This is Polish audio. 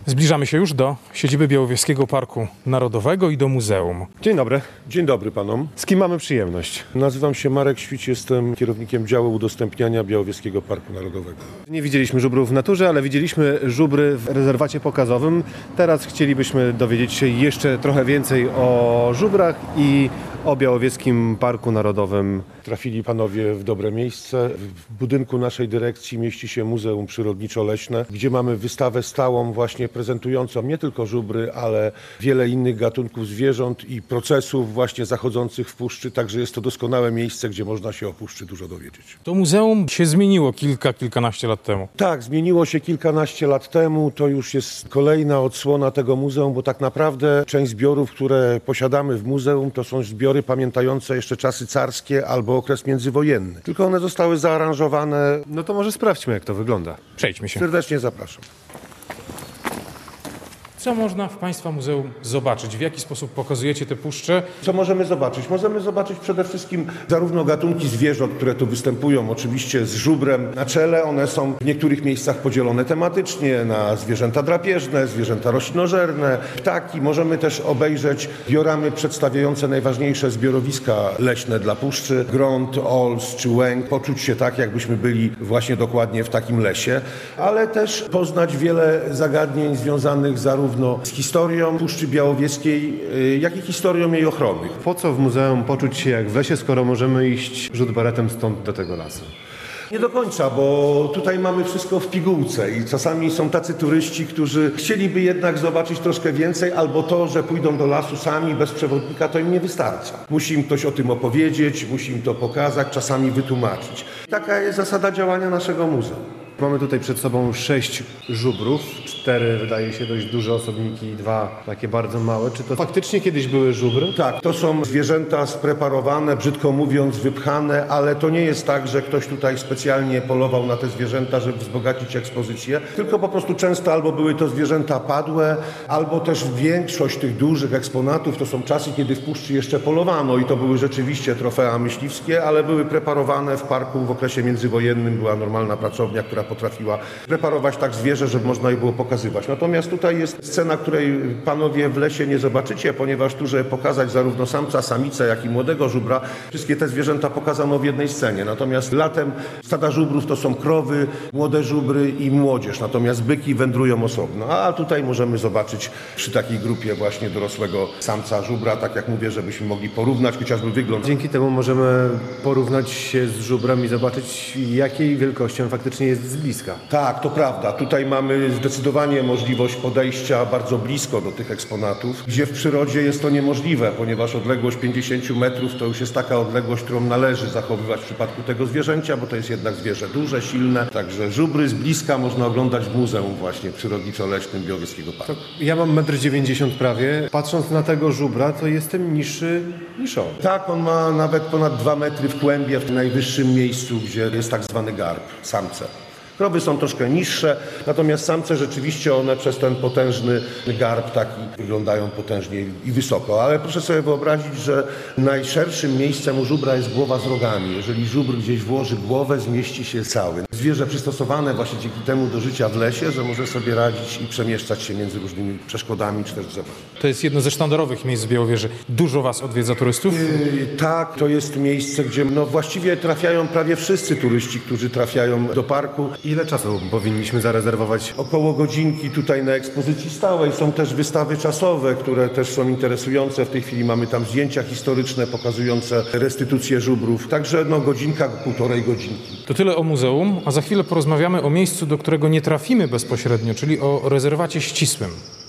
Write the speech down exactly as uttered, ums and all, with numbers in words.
Zbliżamy się już do siedziby Białowieskiego Parku Narodowego i do muzeum. Dzień dobry. Dzień dobry panom. Z kim mamy przyjemność? Nazywam się Marek Świć, jestem kierownikiem działu udostępniania Białowieskiego Parku Narodowego. Nie widzieliśmy żubrów w naturze, ale widzieliśmy żubry w rezerwacie pokazowym. Teraz chcielibyśmy dowiedzieć się jeszcze trochę więcej o żubrach i o Białowieskim Parku Narodowym. Trafili panowie w dobre miejsce. W budynku naszej dyrekcji mieści się Muzeum Przyrodniczo-Leśne, gdzie mamy wystawę stałą właśnie prezentującą nie tylko żubry, ale wiele innych gatunków zwierząt i procesów właśnie zachodzących w puszczy. Także jest to doskonałe miejsce, gdzie można się o puszczy dużo dowiedzieć. To muzeum się zmieniło kilka, kilkanaście lat temu. Tak, zmieniło się kilkanaście lat temu. To już jest kolejna odsłona tego muzeum, bo tak naprawdę część zbiorów, które posiadamy w muzeum, to są zbiory pamiętające jeszcze czasy carskie albo okres międzywojenny. Tylko one zostały zaaranżowane. No to może sprawdźmy, jak to wygląda. Przejdźmy się. Serdecznie zapraszam. Co można w Państwa muzeum zobaczyć? W jaki sposób pokazujecie te puszcze? Co możemy zobaczyć? Możemy zobaczyć przede wszystkim zarówno gatunki zwierząt, które tu występują, oczywiście z żubrem na czele. One są w niektórych miejscach podzielone tematycznie na zwierzęta drapieżne, zwierzęta roślinożerne, ptaki. Możemy też obejrzeć dioramy przedstawiające najważniejsze zbiorowiska leśne dla puszczy. Grąd, ols czy łęk. Poczuć się tak, jakbyśmy byli właśnie dokładnie w takim lesie. Ale też poznać wiele zagadnień związanych zarówno z historią Puszczy Białowieskiej, jak i historią jej ochrony. Po co w muzeum poczuć się jak w lesie, skoro możemy iść rzut beretem stąd do tego lasu? Nie do końca, bo tutaj mamy wszystko w pigułce i czasami są tacy turyści, którzy chcieliby jednak zobaczyć troszkę więcej, albo to, że pójdą do lasu sami, bez przewodnika, to im nie wystarcza. Musi im ktoś o tym opowiedzieć, musi im to pokazać, czasami wytłumaczyć. Taka jest zasada działania naszego muzeum. Mamy tutaj przed sobą sześć żubrów, cztery wydaje się dość duże osobniki i dwa takie bardzo małe. Czy to faktycznie kiedyś były żubry? Tak, to są zwierzęta spreparowane, brzydko mówiąc wypchane, ale to nie jest tak, że ktoś tutaj specjalnie polował na te zwierzęta, żeby wzbogacić ekspozycję, tylko po prostu często albo były to zwierzęta padłe, albo też większość tych dużych eksponatów to są czasy, kiedy w puszczy jeszcze polowano i to były rzeczywiście trofea myśliwskie, ale były preparowane w parku w okresie międzywojennym, była normalna pracownia, która potrafiła preparować tak zwierzę, żeby można je było pokazywać. Natomiast tutaj jest scena, której panowie w lesie nie zobaczycie, ponieważ tu, żeby pokazać zarówno samca, samicę, jak i młodego żubra, wszystkie te zwierzęta pokazano w jednej scenie. Natomiast latem stada żubrów to są krowy, młode żubry i młodzież, natomiast byki wędrują osobno. A tutaj możemy zobaczyć przy takiej grupie właśnie dorosłego samca żubra, tak jak mówię, żebyśmy mogli porównać chociażby wygląd. Dzięki temu możemy porównać się z żubrem i zobaczyć, jakiej wielkości on faktycznie jest z bliska. Tak, to prawda. Tutaj mamy zdecydowanie możliwość podejścia bardzo blisko do tych eksponatów, gdzie w przyrodzie jest to niemożliwe, ponieważ odległość pięćdziesiąt metrów to już jest taka odległość, którą należy zachowywać w przypadku tego zwierzęcia, bo to jest jednak zwierzę duże, silne. Także żubry z bliska można oglądać w muzeum właśnie przyrodniczo-leśnym Białowieskiego Parku. Ja mam metr dziewięćdziesiąt prawie. Patrząc na tego żubra, to jestem niższy niż on. Tak, on ma nawet ponad dwa metry w kłębie, w najwyższym miejscu, gdzie jest tak zwany garb, samce. Krowy są troszkę niższe, natomiast samce rzeczywiście one przez ten potężny garb taki wyglądają potężnie i wysoko. Ale proszę sobie wyobrazić, że najszerszym miejscem u żubra jest głowa z rogami. Jeżeli żubr gdzieś włoży głowę, zmieści się cały. Zwierzę przystosowane właśnie dzięki temu do życia w lesie, że może sobie radzić i przemieszczać się między różnymi przeszkodami czy też drzewami. To jest jedno ze sztandarowych miejsc w Białowieży. Dużo Was odwiedza turystów? Yy, tak, to jest miejsce, gdzie no właściwie trafiają prawie wszyscy turyści, którzy trafiają do parku. Ile czasu powinniśmy zarezerwować? Około godzinki tutaj na ekspozycji stałej. Są też wystawy czasowe, które też są interesujące. W tej chwili mamy tam zdjęcia historyczne pokazujące restytucję żubrów. Także no godzinka, półtorej godzinki. To tyle o muzeum, a za chwilę porozmawiamy o miejscu, do którego nie trafimy bezpośrednio, czyli o rezerwacie ścisłym.